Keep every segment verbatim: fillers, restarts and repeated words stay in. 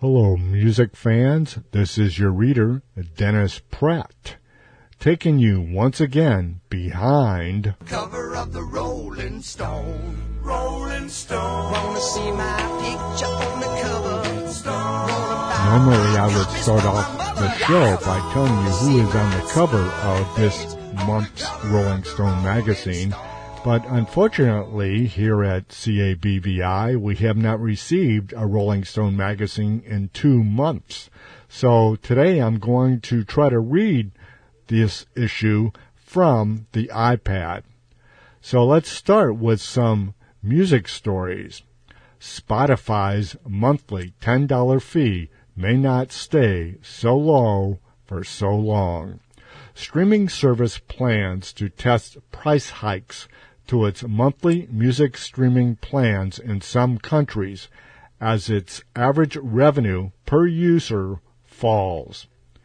Hello, music fans. This is your reader, Dennis Pratt, taking you once again behind cover of the Rolling Stone. Rolling Stone. Wanna see my picture on the cover? Stone. Normally I would start off the show by telling you who is on the cover of this month's Rolling Stone magazine, but unfortunately here at C A B V I we have not received a Rolling Stone magazine in two months. So today I'm going to try to read this issue from the iPad. So let's start with some music stories. Spotify's monthly ten dollars fee may not stay so low for so long. Streaming service plans to test price hikes to its monthly music streaming plans in some countries as its average revenue per user falls.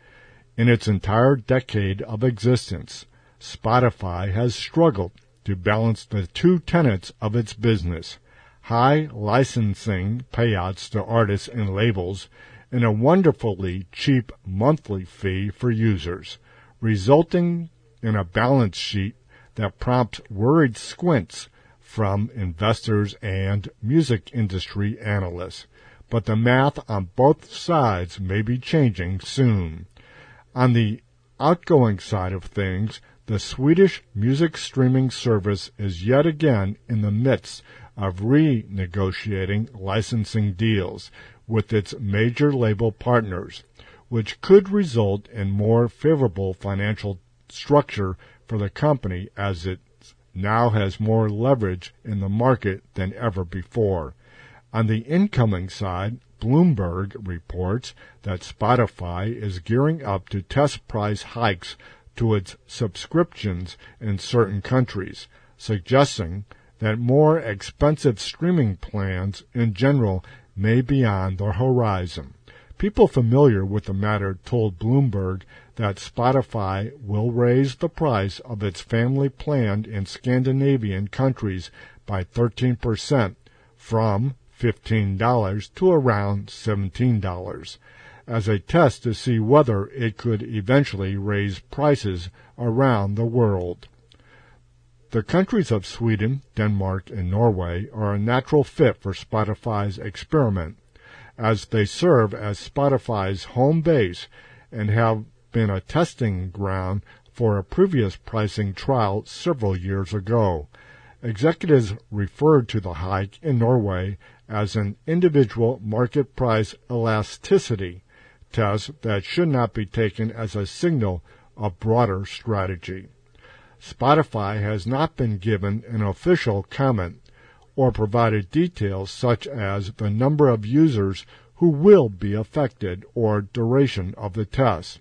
In its entire decade of existence, Spotify has struggled to balance the two tenets of its business, high licensing payouts to artists and labels, and a wonderfully cheap monthly fee for users, resulting in a balance sheet that prompts worried squints from investors and music industry analysts. But the math on both sides may be changing soon. On the outgoing side of things, the Swedish music streaming service is yet again in the midst of renegotiating licensing deals with its major label partners, which could result in more favorable financial structure for the company as it now has more leverage in the market than ever before. On the incoming side, Bloomberg reports that Spotify is gearing up to test price hikes to its subscriptions in certain countries, suggesting that more expensive streaming plans in general may be on the horizon. People familiar with the matter told Bloomberg that Spotify will raise the price of its family plan in Scandinavian countries by thirteen percent from fifteen dollars to around seventeen dollars, as a test to see whether it could eventually raise prices around the world. The countries of Sweden, Denmark, and Norway are a natural fit for Spotify's experiment, as they serve as Spotify's home base and have been a testing ground for a previous pricing trial several years ago. Executives referred to the hike in Norway as an individual market price elasticity test that should not be taken as a signal of broader strategy. Spotify has not been given an official comment or provided details such as the number of users who will be affected or duration of the test.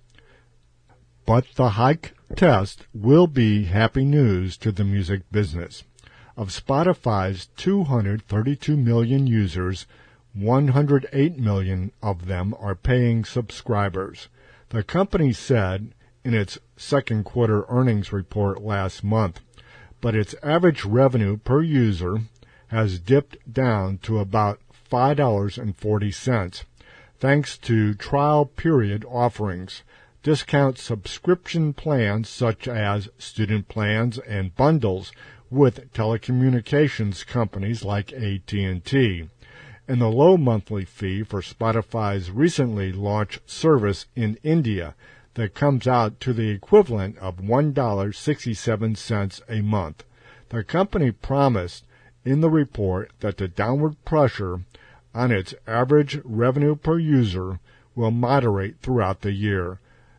But the hike test will be happy news to the music business. Of Spotify's two hundred thirty-two million users, one hundred eight million of them are paying subscribers. The company said in its second quarter earnings report last month, but its average revenue per user has dipped down to about five dollars and forty cents, thanks to trial period offerings, discount subscription plans such as student plans and bundles with telecommunications companies like A T and T, and the low monthly fee for Spotify's recently launched service in India that comes out to the equivalent of one dollar and sixty-seven cents a month. The company promised in the report that the downward pressure on its average revenue per user will moderate throughout the year.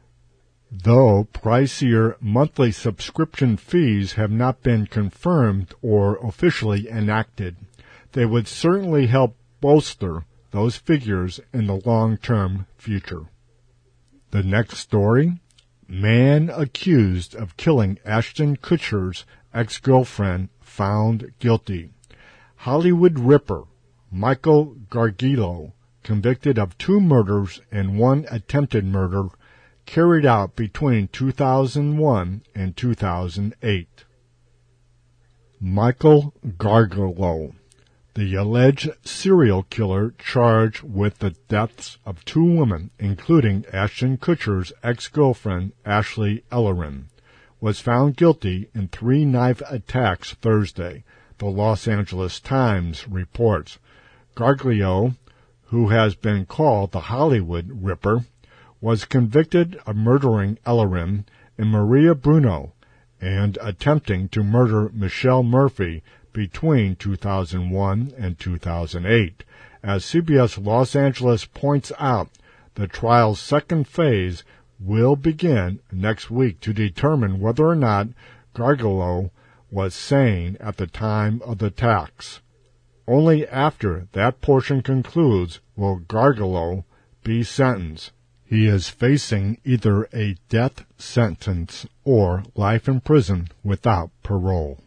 Though pricier monthly subscription fees have not been confirmed or officially enacted, they would certainly help bolster those figures in the long-term future. The next story, man accused of killing Ashton Kutcher's ex-girlfriend found guilty. Hollywood Ripper Michael Gargiulo, convicted of two murders and one attempted murder carried out between two thousand one and two thousand eight. Michael Gargiulo, The alleged serial killer charged with the deaths of two women, including Ashton Kutcher's ex-girlfriend Ashley Ellerin, was found guilty in three knife attacks Thursday, the Los Angeles Times reports. Gargiulo, who has been called the Hollywood Ripper, was convicted of murdering Ellerin and Maria Bruno and attempting to murder Michelle Murphy between two thousand one and two thousand eight. As C B S Los Angeles points out, the trial's second phase will begin next week to determine whether or not Gargiulo was sane at the time of the attacks. Only after that portion concludes will Gargiulo be sentenced. He is facing either a death sentence or life in prison without parole.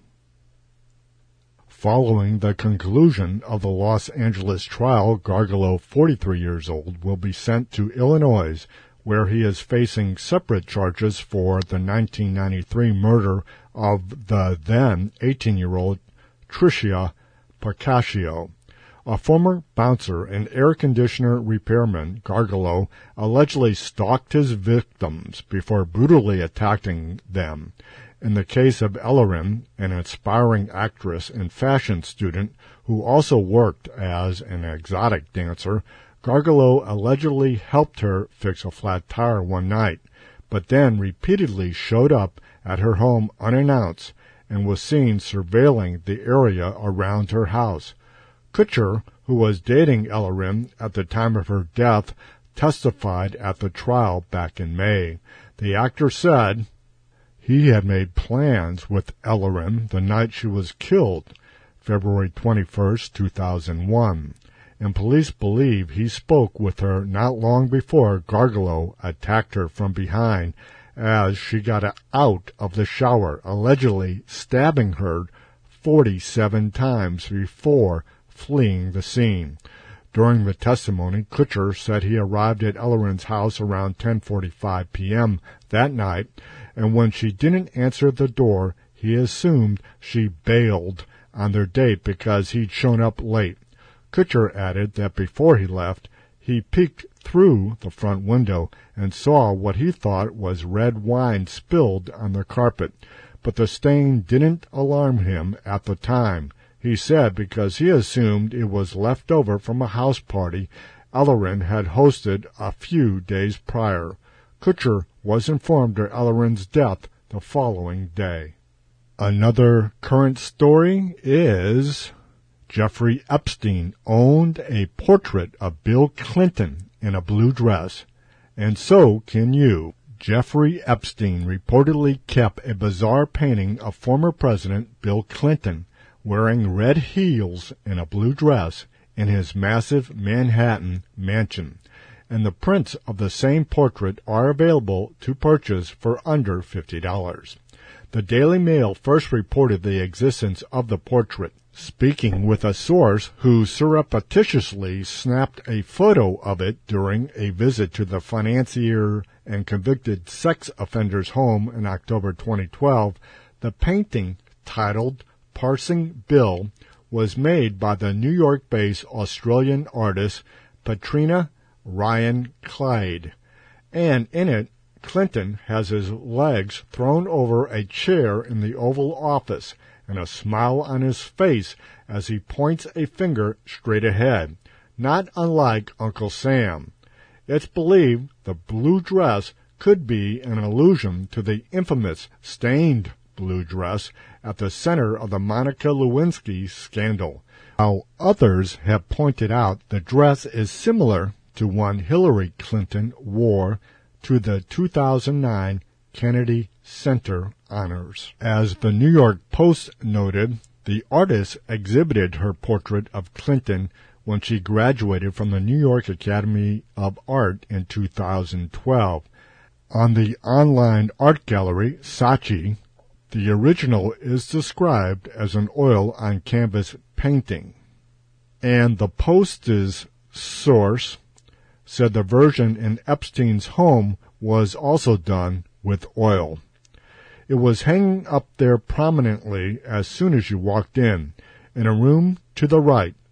Following the conclusion of the Los Angeles trial, Gargiulo, forty-three years old, will be sent to Illinois, where he is facing separate charges for the nineteen ninety-three murder of the then eighteen-year-old Tricia Pacascio. A former bouncer and air conditioner repairman, Gargiulo allegedly stalked his victims before brutally attacking them. In the case of Ellerin, an aspiring actress and fashion student who also worked as an exotic dancer, Gargiulo allegedly helped her fix a flat tire one night, but then repeatedly showed up at her home unannounced and was seen surveilling the area around her house. Kutcher, who was dating Ellerin at the time of her death, testified at the trial back in May. The actor said he had made plans with Ellerin the night she was killed, February twenty-first, two thousand one, and police believe he spoke with her not long before Gargiulo attacked her from behind as she got out of the shower, allegedly stabbing her forty-seven times before fleeing the scene. During the testimony, Kutcher said he arrived at Ellerin's house around ten forty-five p.m. that night, and when she didn't answer the door, he assumed she bailed on their date because he'd shown up late. Kutcher added that before he left, he peeked through the front window and saw what he thought was red wine spilled on the carpet, but the stain didn't alarm him at the time. He said because he assumed it was left over from a house party Ellerin had hosted a few days prior. Kutcher was informed of Ellerin's death the following day. Another current story is Jeffrey Epstein owned a portrait of Bill Clinton in a blue dress, and so can you. Jeffrey Epstein reportedly kept a bizarre painting of former President Bill Clinton wearing red heels and a blue dress in his massive Manhattan mansion, and the prints of the same portrait are available to purchase for under fifty dollars. The Daily Mail first reported the existence of the portrait, speaking with a source who surreptitiously snapped a photo of it during a visit to the financier and convicted sex offender's home in October twenty twelve. The painting, titled Parsing Bill, was made by the New York-based Australian artist Patrina Ryan Clyde, and in it, Clinton has his legs thrown over a chair in the Oval Office and a smile on his face as he points a finger straight ahead, not unlike Uncle Sam. It's believed the blue dress could be an allusion to the infamous stained blue dress at the center of the Monica Lewinsky scandal, while others have pointed out the dress is similar to one Hillary Clinton wore to the two thousand nine Kennedy Center honors. As the New York Post noted, the artist exhibited her portrait of Clinton when she graduated from the New York Academy of Art in two thousand twelve. On the online art gallery, Saatchi, the original is described as an oil-on-canvas painting, and the Post's source said the version in Epstein's home was also done with oil. It was hanging up there prominently as soon as you walked in. In a room to the right,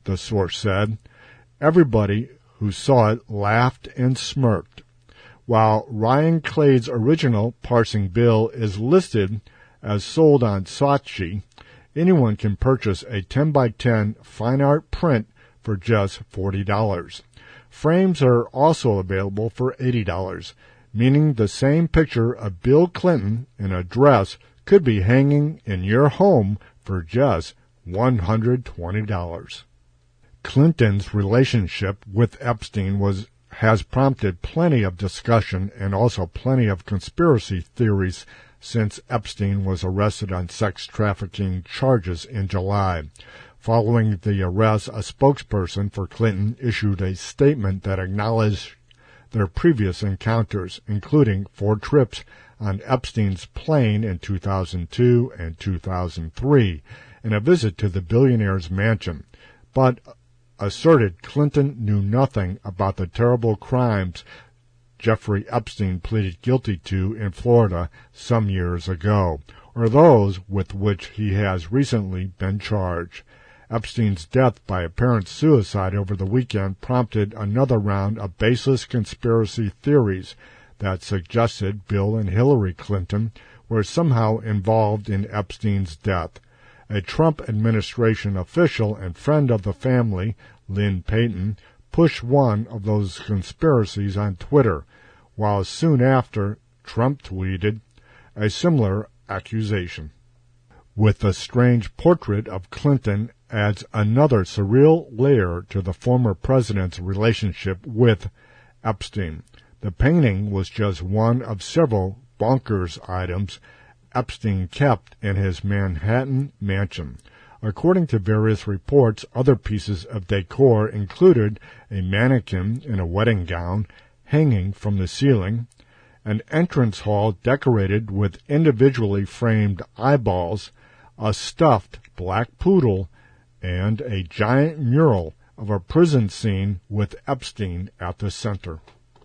the source said. Everybody who saw it laughed and smirked. While Ryan Clade's original Parsing Bill is listed as sold on Saatchi, anyone can purchase a ten by ten fine art print for just forty dollars. Frames are also available for eighty dollars, meaning the same picture of Bill Clinton in a dress could be hanging in your home for just one hundred twenty dollars. Clinton's relationship with Epstein was has prompted plenty of discussion and also plenty of conspiracy theories since Epstein was arrested on sex trafficking charges in July. Following the arrest, a spokesperson for Clinton issued a statement that acknowledged their previous encounters, including four trips on Epstein's plane in two thousand two and two thousand three, and a visit to the billionaire's mansion, but asserted Clinton knew nothing about the terrible crimes Jeffrey Epstein pleaded guilty to in Florida some years ago, or those with which he has recently been charged. Epstein's death by apparent suicide over the weekend prompted another round of baseless conspiracy theories that suggested Bill and Hillary Clinton were somehow involved in Epstein's death. A Trump administration official and friend of the family, Lynn Payton, pushed one of those conspiracies on Twitter, while soon after Trump tweeted a similar accusation. With the strange portrait of Clinton adds another surreal layer to the former president's relationship with Epstein. The painting was just one of several bonkers items Epstein kept in his Manhattan mansion. According to various reports, other pieces of decor included a mannequin in a wedding gown hanging from the ceiling, an entrance hall decorated with individually framed eyeballs, a stuffed black poodle, and a giant mural of a prison scene with Epstein at the center.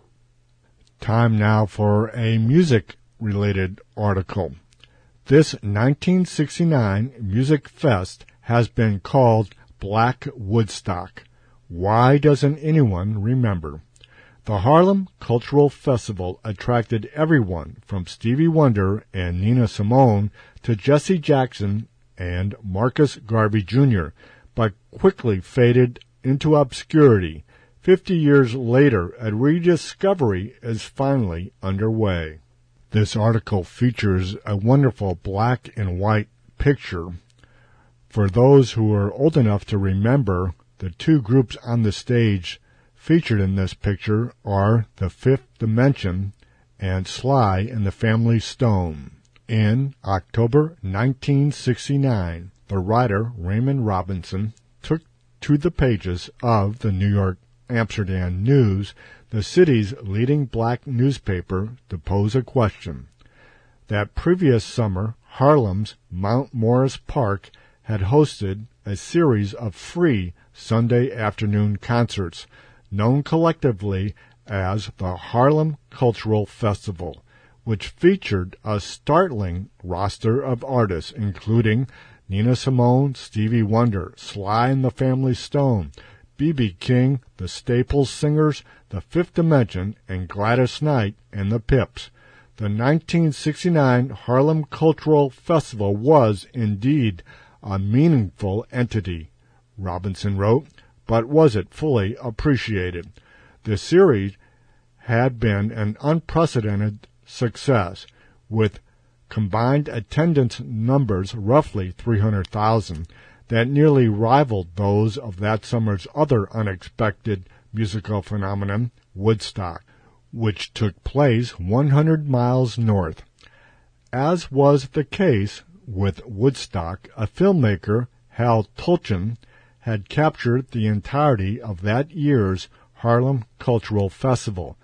Time now for a music-related article. This nineteen sixty-nine Music Fest has been called Black Woodstock. Why doesn't anyone remember? The Harlem Cultural Festival attracted everyone from Stevie Wonder and Nina Simone to Jesse Jackson and Marcus Garvey Junior, but quickly faded into obscurity. Fifty years later, a rediscovery is finally underway. This article features a wonderful black and white picture. For those who are old enough to remember, the two groups on the stage featured in this picture are The Fifth Dimension and Sly and the Family Stone. In October nineteen sixty-nine, the writer Raymond Robinson took to the pages of the New York Amsterdam News, the city's leading black newspaper, to pose a question. That previous summer, Harlem's Mount Morris Park had hosted a series of free Sunday afternoon concerts, known collectively as the Harlem Cultural Festival, which featured a startling roster of artists, including Nina Simone, Stevie Wonder, Sly and the Family Stone, B B King, the Staples Singers, the Fifth Dimension, and Gladys Knight and the Pips. The nineteen sixty-nine Harlem Cultural Festival was, indeed, a meaningful entity, Robinson wrote, but was it fully appreciated? The series had been an unprecedented success, with combined attendance numbers roughly three hundred thousand, that nearly rivaled those of that summer's other unexpected musical phenomenon, Woodstock, which took place one hundred miles north. As was the case with Woodstock, a filmmaker, Hal Tulchin, had captured the entirety of that year's Harlem Cultural Festival.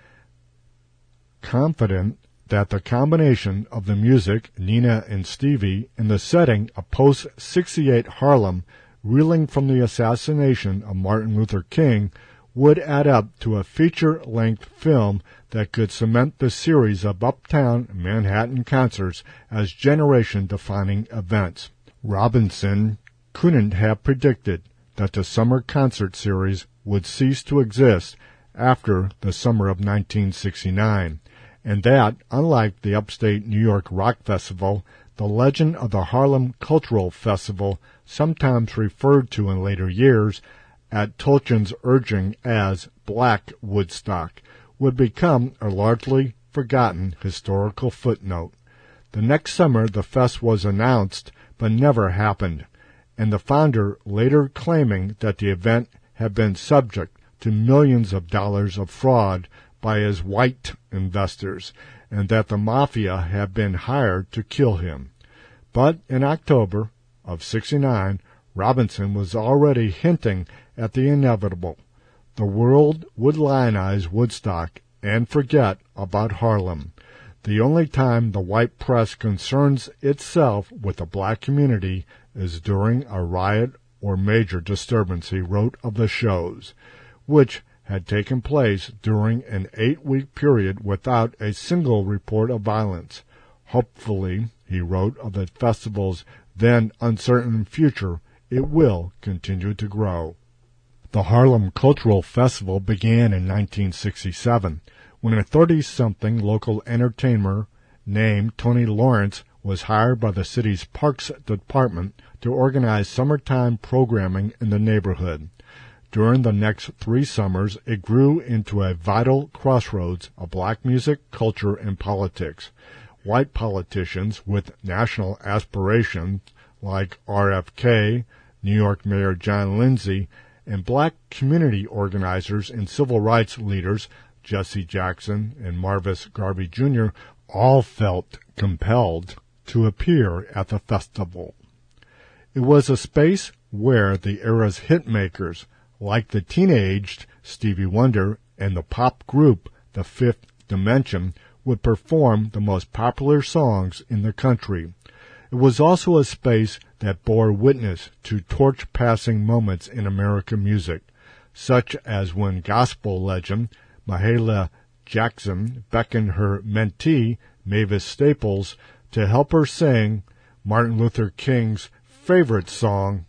Confident that the combination of the music, Nina and Stevie, and the setting of post-sixty-eight Harlem, reeling from the assassination of Martin Luther King, would add up to a feature-length film that could cement the series of uptown Manhattan concerts as generation-defining events. Robinson couldn't have predicted that the summer concert series would cease to exist after the summer of nineteen sixty-nine, and that, unlike the upstate New York Rock Festival, the legend of the Harlem Cultural Festival, sometimes referred to in later years at Tolchin's urging as Black Woodstock, would become a largely forgotten historical footnote. The next summer the fest was announced but never happened, and the founder later claiming that the event had been subject to millions of dollars of fraud by his white investors, and that the mafia had been hired to kill him. But in October of sixty-nine, Robinson was already hinting at the inevitable. The world would lionize Woodstock and forget about Harlem. The only time the white press concerns itself with the black community is during a riot or major disturbance, he wrote of the shows, which had taken place during an eight-week period without a single report of violence. Hopefully, he wrote of the festival's then uncertain future, it will continue to grow. The Harlem Cultural Festival began in nineteen sixty-seven, when a thirty-something local entertainer named Tony Lawrence was hired by the city's Parks Department to organize summertime programming in the neighborhood. During the next three summers, it grew into a vital crossroads of black music, culture, and politics. White politicians with national aspirations like R F K, New York Mayor John Lindsay, and black community organizers and civil rights leaders Jesse Jackson and Marvis Garvey Junior all felt compelled to appear at the festival. It was a space where the era's hitmakers, like the teenaged Stevie Wonder and the pop group The Fifth Dimension, would perform the most popular songs in the country. It was also a space that bore witness to torch-passing moments in American music, such as when gospel legend Mahalia Jackson beckoned her mentee, Mavis Staples, to help her sing Martin Luther King's favorite song,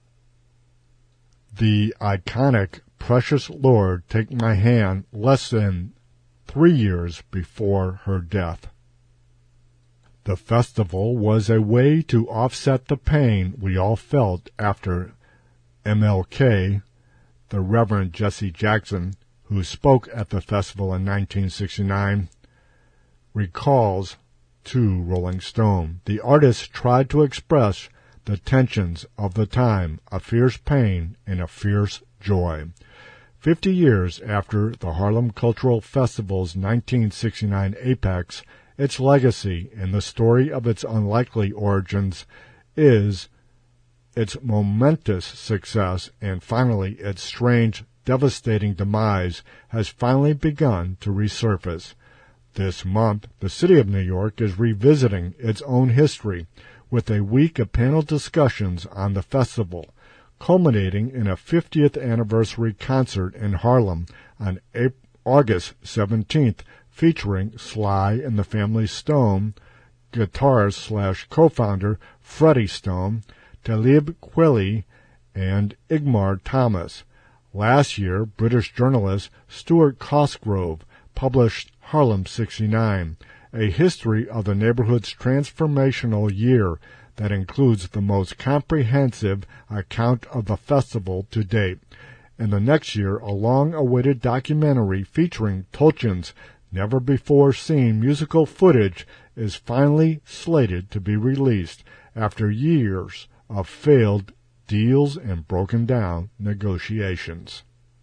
the iconic Precious Lord, Take My Hand, less than three years before her death. The festival was a way to offset the pain we all felt after M L K. The Reverend Jesse Jackson, who spoke at the festival in nineteen sixty-nine, recalls to Rolling Stone. The artist tried to express the tensions of the time, a fierce pain and a fierce joy. Fifty years after the Harlem Cultural Festival's nineteen sixty-nine apex, its legacy and the story of its unlikely origins is its momentous success, and finally its strange, devastating demise has finally begun to resurface. This month, the city of New York is revisiting its own history with a week of panel discussions on the festival, culminating in a fiftieth anniversary concert in Harlem on August seventeenth, featuring Sly and the Family Stone, guitarist slash co-founder Freddie Stone, Talib Kweli, and Igmar Thomas. Last year, British journalist Stuart Cosgrove published Harlem sixty-nine, a history of the neighborhood's transformational year that includes the most comprehensive account of the festival to date. And the next year, a long-awaited documentary featuring Tolchin's never-before-seen musical footage is finally slated to be released after years of failed deals and broken-down negotiations.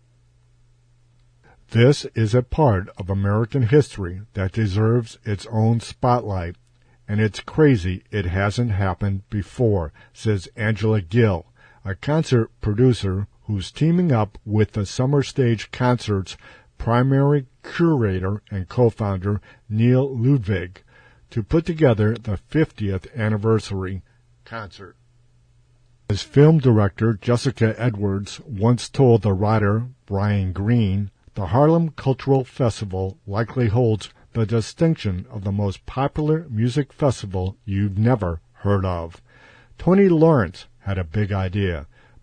This is a part of American history that deserves its own spotlight, and it's crazy it hasn't happened before, says Angela Gill, a concert producer who's teaming up with the Summer Stage Concerts primary curator and co-founder Neil Ludwig to put together the fiftieth anniversary concert. As film director Jessica Edwards once told the writer Brian Greene, the Harlem Cultural Festival likely holds the distinction of the most popular music festival you've never heard of. Tony Lawrence had a big idea.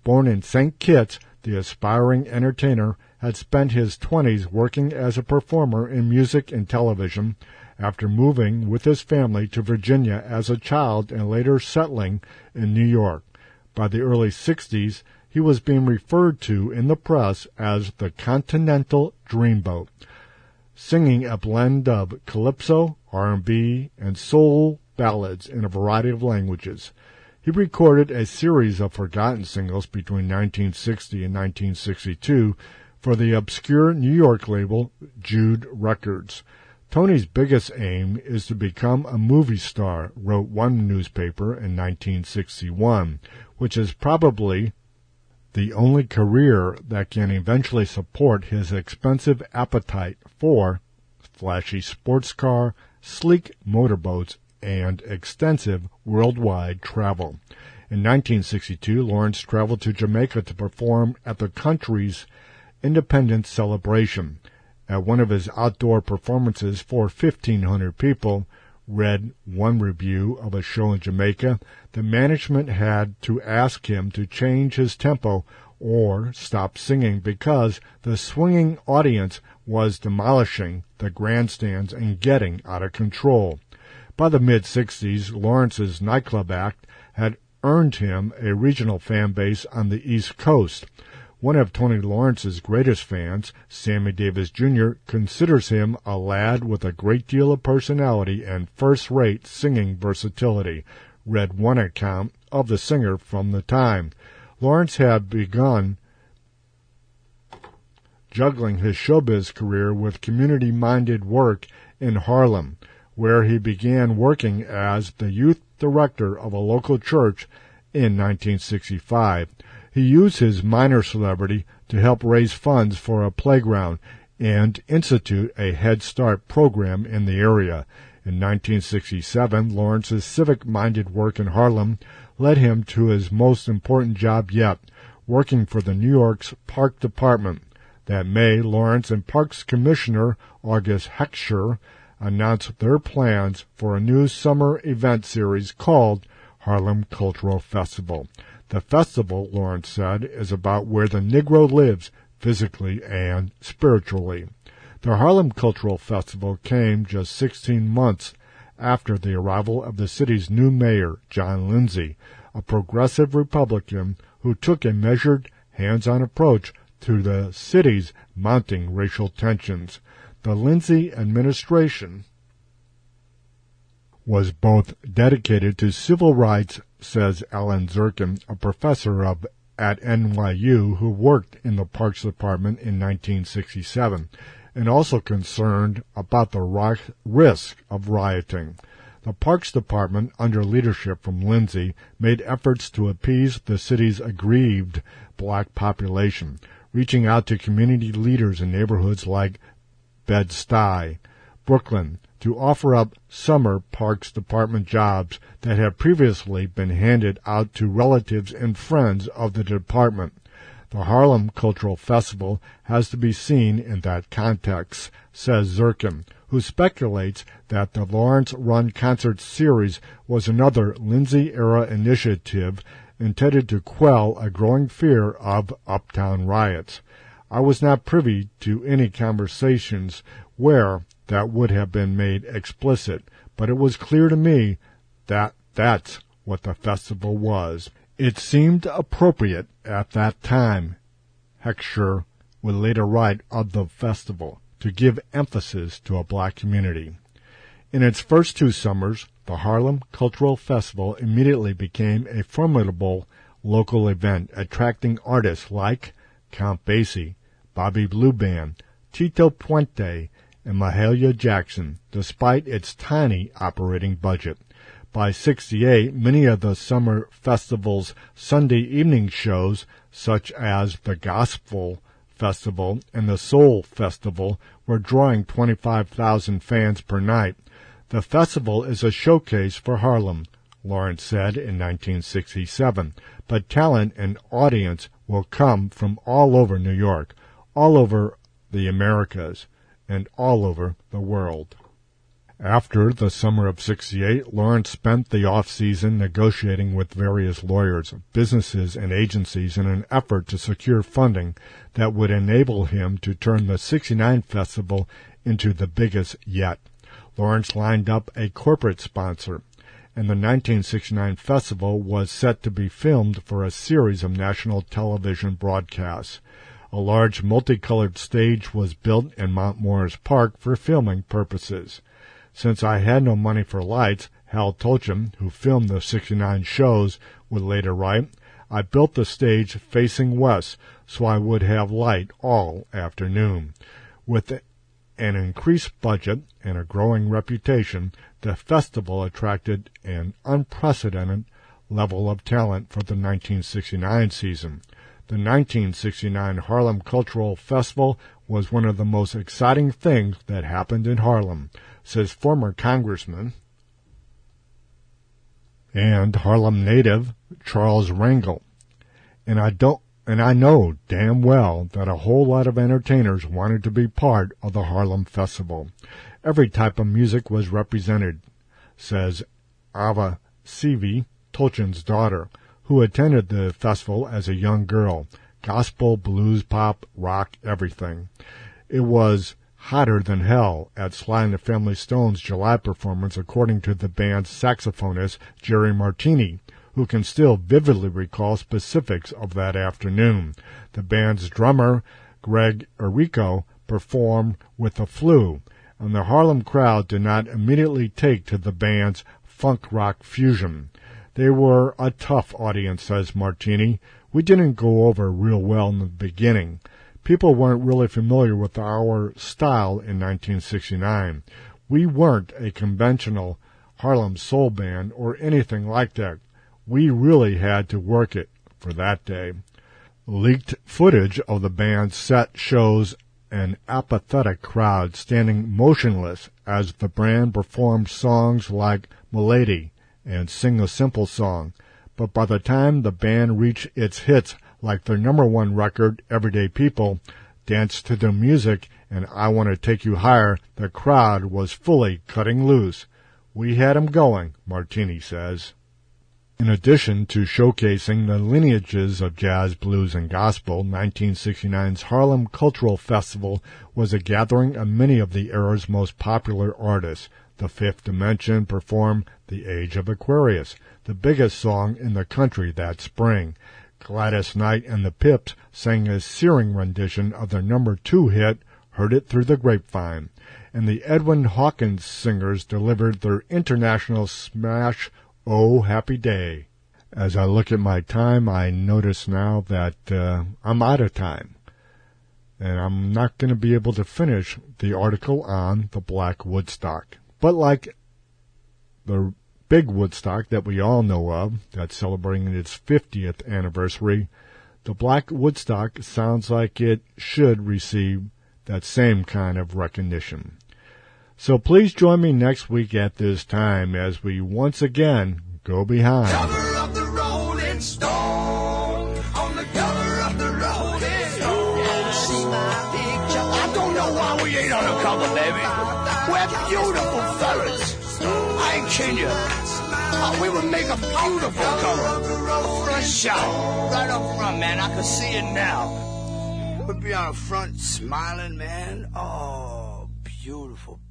Born in Saint Kitts, the aspiring entertainer had spent his twenties working as a performer in music and television, after moving with his family to Virginia as a child and later settling in New York. By the early sixties, he was being referred to in the press as the Continental Dreamboat, singing a blend of calypso, R and B, and soul ballads in a variety of languages. He recorded a series of forgotten singles between nineteen sixty and nineteen sixty-two for the obscure New York label Jude Records. Tony's biggest aim is to become a movie star, wrote one newspaper in nineteen sixty-one, which is probably the only career that can eventually support his expensive appetite for flashy sports car, sleek motorboats, and extensive worldwide travel. In nineteen sixty-two, Lawrence traveled to Jamaica to perform at the country's independence celebration. At one of his outdoor performances for fifteen hundred people, read one review of a show in Jamaica, the management had to ask him to change his tempo or stop singing because the swinging audience was demolishing the grandstands and getting out of control. By the mid-sixties, Lawrence's nightclub act had earned him a regional fan base on the East Coast. One of Tony Lawrence's greatest fans, Sammy Davis Junior, considers him a lad with a great deal of personality and first-rate singing versatility, read one account of the singer from the time. Lawrence had begun juggling his showbiz career with community-minded work in Harlem, where he began working as the youth director of a local church in nineteen sixty-five. He used his minor celebrity to help raise funds for a playground and institute a Head Start program in the area. In nineteen sixty-seven, Lawrence's civic-minded work in Harlem led him to his most important job yet, working for the New York's Park Department. That May, Lawrence and Parks Commissioner August Heckscher announced their plans for a new summer event series called Harlem Cultural Festival. The festival, Lawrence said, is about where the Negro lives physically and spiritually. The Harlem Cultural Festival came just sixteen months after the arrival of the city's new mayor, John Lindsay, a progressive Republican who took a measured, hands-on approach to the city's mounting racial tensions. The Lindsay administration was both dedicated to civil rights, says Alan Zirkin, a professor of at N Y U who worked in the Parks Department in nineteen sixty-seven, and also concerned about the ri- risk of rioting. The Parks Department, under leadership from Lindsay, made efforts to appease the city's aggrieved black population, reaching out to community leaders in neighborhoods like Bed-Stuy, Brooklyn, to offer up summer Parks Department jobs that had previously been handed out to relatives and friends of the department. The Harlem Cultural Festival has to be seen in that context, says Zirkin, who speculates that the Lawrence-run concert series was another Lindsay-era initiative intended to quell a growing fear of uptown riots. I was not privy to any conversations where that would have been made explicit, but it was clear to me that that's what the festival was. It seemed appropriate at that time, Heckscher would later write of the festival, to give emphasis to a black community. In its first two summers, the Harlem Cultural Festival immediately became a formidable local event, attracting artists like Count Basie, Bobby Blue Band, Tito Puente, and Mahalia Jackson, despite its tiny operating budget. By sixty-eight, many of the summer festival's Sunday evening shows, such as the Gospel Festival and the Soul Festival, were drawing twenty-five thousand fans per night. The festival is a showcase for Harlem, Lawrence said in nineteen sixty-seven, but talent and audience will come from all over New York, all over the Americas, and all over the world. After the summer of sixty-eight, Lawrence spent the off-season negotiating with various lawyers, businesses, and agencies in an effort to secure funding that would enable him to turn the sixty-nine festival into the biggest yet. Lawrence lined up a corporate sponsor, and the nineteen sixty-nine festival was set to be filmed for a series of national television broadcasts. A large multicolored stage was built in Mount Morris Park for filming purposes. Since I had no money for lights, Hal Tolchin, who filmed the sixty-nine shows, would later write, I built the stage facing west so I would have light all afternoon. With an increased budget and a growing reputation, the festival attracted an unprecedented level of talent for the nineteen sixty-nine season. The nineteen sixty-nine Harlem Cultural Festival was one of the most exciting things that happened in Harlem, says former Congressman and Harlem native Charles Rangel. And I don't and I know damn well that a whole lot of entertainers wanted to be part of the Harlem Festival. Every type of music was represented, says Ava Seavey, Tolchin's daughter, who attended the festival as a young girl. Gospel, blues, pop, rock, everything. It was hotter than hell at Sly and the Family Stone's July performance, according to the band's saxophonist Jerry Martini, who can still vividly recall specifics of that afternoon. The band's drummer, Greg Errico, performed with the flu, and the Harlem crowd did not immediately take to the band's funk rock fusion. They were a tough audience, says Martini. We didn't go over real well in the beginning. People weren't really familiar with our style in nineteen sixty-nine. We weren't a conventional Harlem soul band or anything like that. We really had to work it for that day. Leaked footage of the band's set shows an apathetic crowd standing motionless as the band performed songs like Milady and Sing a Simple Song. But by the time the band reached its hits like their number one record, Everyday People, Dance to the Music, and I Want to Take You Higher, the crowd was fully cutting loose. We had 'em going, Martini says. In addition to showcasing the lineages of jazz, blues, and gospel, nineteen sixty-nine's Harlem Cultural Festival was a gathering of many of the era's most popular artists. The Fifth Dimension performed The Age of Aquarius, the biggest song in the country that spring. Gladys Knight and the Pips sang a searing rendition of their number two hit, Heard It Through the Grapevine. And the Edwin Hawkins singers delivered their international smash, Oh, Happy Day. As I look at my time, I notice now that uh, I'm out of time. And I'm not going to be able to finish the article on the Black Woodstock. But like the big Woodstock that we all know of, that's celebrating its fiftieth anniversary, the Black Woodstock sounds like it should receive that same kind of recognition. So please join me next week at this time as we once again go behind. Cover of the Rolling Stone, on the cover of the Rolling Stone. See my picture. I don't know why we ain't on the cover, baby. We're beautiful fellas. I ain't kidding you. Uh, we would make a beautiful cover. Front shot, right up front, man. I can see it now. We'd be on the front smiling, man. Oh, beautiful.